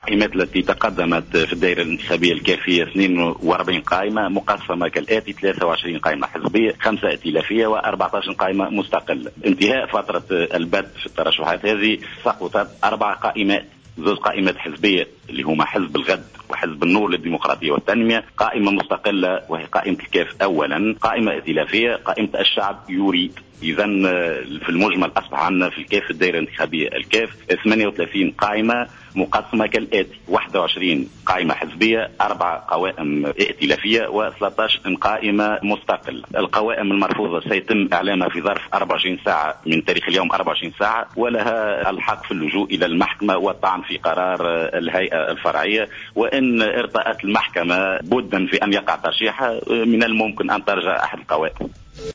القائمات التي تقدمت في الدائرة الانتخابية الكافية 42 قائمة مقسمة كالآتي: 23 قائمة حزبية، 5 ائتلافية، و14 قائمة مستقلة. انتهاء فترة البت في الترشحات هذه سقطت 4 قائمات: 2 قائمات حزبية اللي هما حزب الغد وحزب النور للديمقراطية والتنمية، قائمة مستقلة وهي قائمة الكاف أولا، قائمة ائتلافية قائمة الشعب يريد. إذا في المجمل أصبح عندنا في الكاف الدائرة الانتخابية الكاف 38 قائمة مقسمة كالآتي: 21 قائمة حزبية، 4 قوائم ائتلافية، و13 قائمة مستقلة. القوائم المرفوضة سيتم إعلامها في ظرف 24 ساعة من تاريخ اليوم، 24 ساعة، ولها الحق في اللجوء إلى المحكمة والطعن في قرار الهيئة الفرعية. وإن ارتأت المحكمة بدا في أن يقع ترشيحها، من الممكن أن ترجع أحد القوائم.